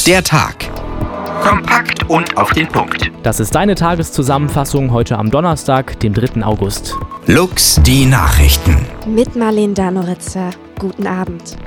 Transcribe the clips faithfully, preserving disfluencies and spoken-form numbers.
der Tag. Kompakt und auf den Punkt. Das ist deine Tageszusammenfassung heute am Donnerstag, dem dritten August. Lux, die Nachrichten. Mit Marlene Danoritzer. Guten Abend.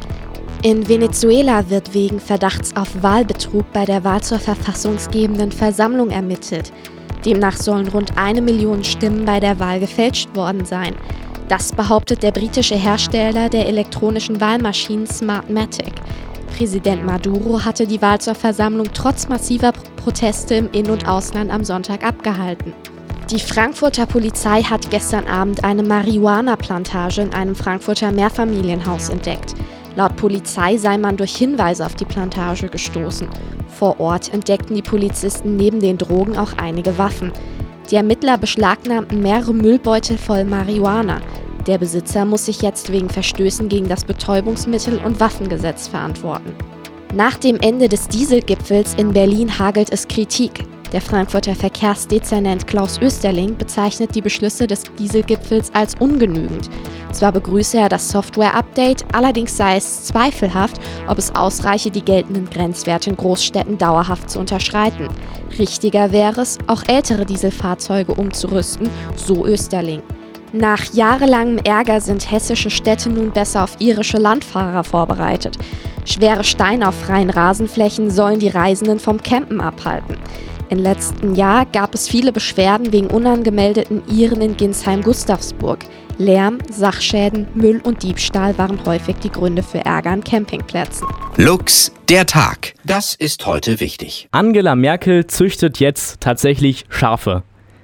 In Venezuela wird wegen Verdachts auf Wahlbetrug bei der Wahl zur verfassungsgebenden Versammlung ermittelt. Demnach sollen rund eine Million Stimmen bei der Wahl gefälscht worden sein. Das behauptet der britische Hersteller der elektronischen Wahlmaschinen Smartmatic. Präsident Maduro hatte die Wahl zur Versammlung trotz massiver Proteste im In- und Ausland am Sonntag abgehalten. Die Frankfurter Polizei hat gestern Abend eine Marihuana-Plantage in einem Frankfurter Mehrfamilienhaus entdeckt. Laut Polizei sei man durch Hinweise auf die Plantage gestoßen. Vor Ort entdeckten die Polizisten neben den Drogen auch einige Waffen. Die Ermittler beschlagnahmten mehrere Müllbeutel voll Marihuana. Der Besitzer muss sich jetzt wegen Verstößen gegen das Betäubungsmittel- und Waffengesetz verantworten. Nach dem Ende des Dieselgipfels in Berlin hagelt es Kritik. Der Frankfurter Verkehrsdezernent Klaus Österling bezeichnet die Beschlüsse des Dieselgipfels als ungenügend. Zwar begrüße er das Software-Update, allerdings sei es zweifelhaft, ob es ausreiche, die geltenden Grenzwerte in Großstädten dauerhaft zu unterschreiten. Richtiger wäre es, auch ältere Dieselfahrzeuge umzurüsten, so Österling. Nach jahrelangem Ärger sind hessische Städte nun besser auf irische Landfahrer vorbereitet. Schwere Steine auf freien Rasenflächen sollen die Reisenden vom Campen abhalten. Im letzten Jahr gab es viele Beschwerden wegen unangemeldeten Iren in Ginsheim-Gustavsburg. Lärm, Sachschäden, Müll und Diebstahl waren häufig die Gründe für Ärger an Campingplätzen. Lux, der Tag. Das ist heute wichtig. Angela Merkel züchtet jetzt tatsächlich Schafe.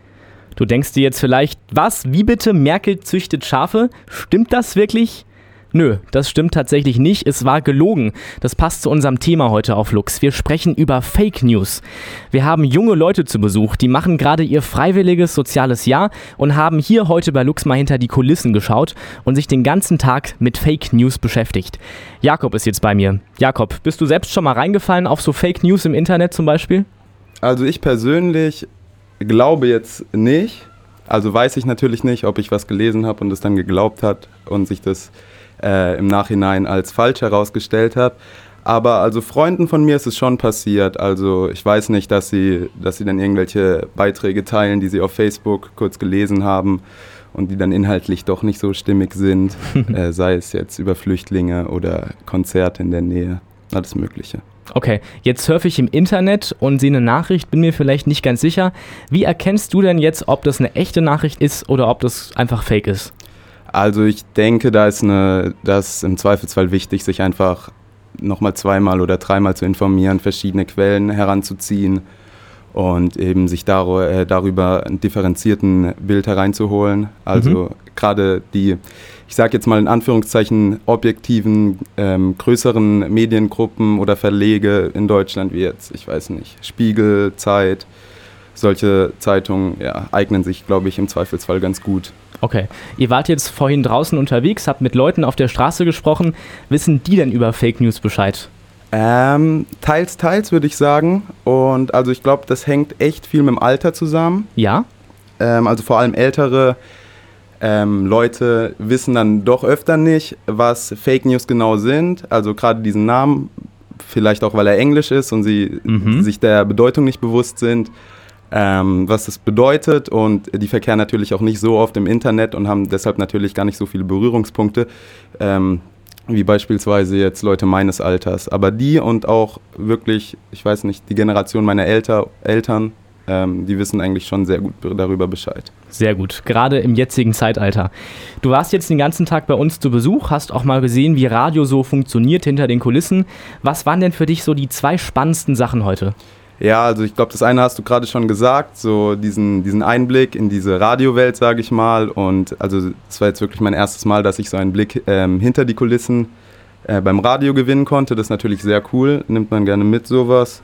Du denkst dir jetzt vielleicht, was, wie bitte, Merkel züchtet Schafe? Stimmt das wirklich? Nö, das stimmt tatsächlich nicht. Es war gelogen. Das passt zu unserem Thema heute auf Lux. Wir sprechen über Fake News. Wir haben junge Leute zu Besuch, die machen gerade ihr freiwilliges soziales Jahr und haben hier heute bei Lux mal hinter die Kulissen geschaut und sich den ganzen Tag mit Fake News beschäftigt. Jakob ist jetzt bei mir. Jakob, bist du selbst schon mal reingefallen auf so Fake News im Internet zum Beispiel? Also ich persönlich glaube jetzt nicht. Also weiß ich natürlich nicht, ob ich was gelesen habe und es dann geglaubt hat und sich das äh, im Nachhinein als falsch herausgestellt hat. Aber also Freunden von mir ist es schon passiert. Also ich weiß nicht, dass sie, dass sie dann irgendwelche Beiträge teilen, die sie auf Facebook kurz gelesen haben und die dann inhaltlich doch nicht so stimmig sind. äh, sei es jetzt über Flüchtlinge oder Konzerte in der Nähe, alles Mögliche. Okay, jetzt surfe ich im Internet und sehe eine Nachricht, bin mir vielleicht nicht ganz sicher. Wie erkennst du denn jetzt, ob das eine echte Nachricht ist oder ob das einfach Fake ist? Also ich denke, da ist eine, das ist im Zweifelsfall wichtig, sich einfach nochmal zweimal oder dreimal zu informieren, verschiedene Quellen heranzuziehen und eben sich dar- äh, darüber ein differenzierten Bild hereinzuholen. Also mhm. gerade die, ich sage jetzt mal in Anführungszeichen, objektiven, ähm, größeren Mediengruppen oder Verlege in Deutschland, wie jetzt, ich weiß nicht, Spiegel, Zeit, solche Zeitungen ja, eignen sich, glaube ich, im Zweifelsfall ganz gut. Okay, ihr wart jetzt vorhin draußen unterwegs, habt mit Leuten auf der Straße gesprochen. Wissen die denn über Fake News Bescheid? Ähm, teils, teils würde ich sagen. Und also ich glaube, das hängt echt viel mit dem Alter zusammen. Ja? Ähm, also vor allem ältere ähm, Leute wissen dann doch öfter nicht, was Fake News genau sind. Also gerade diesen Namen, vielleicht auch, weil er Englisch ist und sie mhm. sich der Bedeutung nicht bewusst sind. Ähm, was das bedeutet, und die verkehren natürlich auch nicht so oft im Internet und haben deshalb natürlich gar nicht so viele Berührungspunkte, ähm, wie beispielsweise jetzt Leute meines Alters. Aber die und auch wirklich, ich weiß nicht, die Generation meiner Elter, Eltern, ähm, die wissen eigentlich schon sehr gut darüber Bescheid. Sehr gut, gerade im jetzigen Zeitalter. Du warst jetzt den ganzen Tag bei uns zu Besuch, hast auch mal gesehen, wie Radio so funktioniert hinter den Kulissen. Was waren denn für dich so die zwei spannendsten Sachen heute? Ja, also ich glaube, das eine hast du gerade schon gesagt, so diesen, diesen Einblick in diese Radiowelt, sage ich mal. Und also das war jetzt wirklich mein erstes Mal, dass ich so einen Blick ähm, hinter die Kulissen äh, beim Radio gewinnen konnte. Das ist natürlich sehr cool, nimmt man gerne mit, sowas.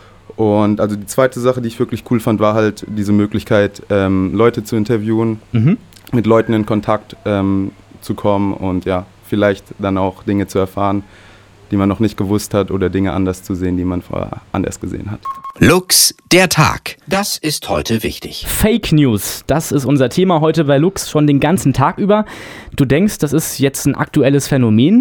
Und also die zweite Sache, die ich wirklich cool fand, war halt diese Möglichkeit, ähm, Leute zu interviewen, mhm. mit Leuten in Kontakt ähm, zu kommen und ja, vielleicht dann auch Dinge zu erfahren, die man noch nicht gewusst hat, oder Dinge anders zu sehen, die man vorher anders gesehen hat. Lux, der Tag. Das ist heute wichtig. Fake News, das ist unser Thema heute bei Lux schon den ganzen Tag über. Du denkst, das ist jetzt ein aktuelles Phänomen?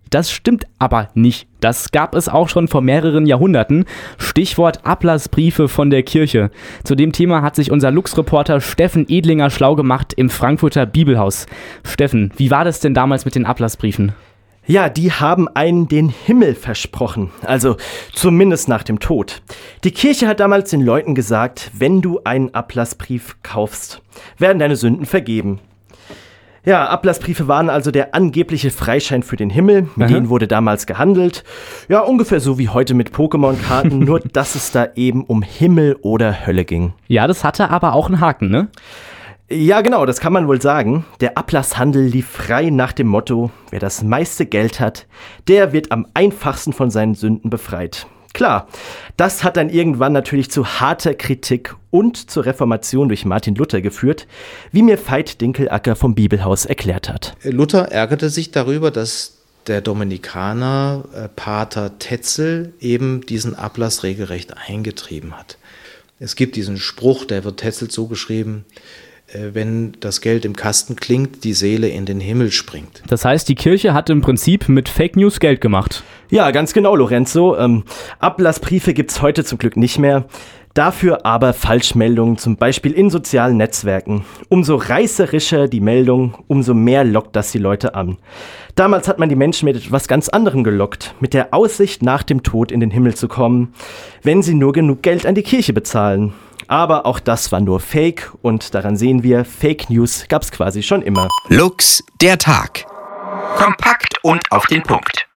Das stimmt aber nicht. Das gab es auch schon vor mehreren Jahrhunderten. Stichwort Ablassbriefe von der Kirche. Zu dem Thema hat sich unser Lux-Reporter Steffen Edlinger schlau gemacht im Frankfurter Bibelhaus. Steffen, wie war das denn damals mit den Ablassbriefen? Ja, die haben einen den Himmel versprochen, also zumindest nach dem Tod. Die Kirche hat damals den Leuten gesagt, wenn du einen Ablassbrief kaufst, werden deine Sünden vergeben. Ja, Ablassbriefe waren also der angebliche Freischein für den Himmel, mit Aha. denen wurde damals gehandelt. Ja, ungefähr so wie heute mit Pokémon-Karten, nur dass es da eben um Himmel oder Hölle ging. Ja, das hatte aber auch einen Haken, ne? Ja, genau, das kann man wohl sagen. Der Ablasshandel lief frei nach dem Motto, wer das meiste Geld hat, der wird am einfachsten von seinen Sünden befreit. Klar, das hat dann irgendwann natürlich zu harter Kritik und zur Reformation durch Martin Luther geführt, wie mir Veit Dinkelacker vom Bibelhaus erklärt hat. Luther ärgerte sich darüber, dass der Dominikaner äh, Pater Tetzel eben diesen Ablass regelrecht eingetrieben hat. Es gibt diesen Spruch, der wird Tetzel zugeschrieben, wenn das Geld im Kasten klingt, die Seele in den Himmel springt. Das heißt, die Kirche hat im Prinzip mit Fake News Geld gemacht. Ja, ganz genau, Lorenzo. Ähm, Ablassbriefe gibt's heute zum Glück nicht mehr. Dafür aber Falschmeldungen, zum Beispiel in sozialen Netzwerken. Umso reißerischer die Meldung, umso mehr lockt das die Leute an. Damals hat man die Menschen mit etwas ganz anderem gelockt, mit der Aussicht, nach dem Tod in den Himmel zu kommen, wenn sie nur genug Geld an die Kirche bezahlen. Aber auch das war nur Fake und daran sehen wir, Fake News gab's quasi schon immer. Lux, der Tag. Kompakt und auf den Punkt.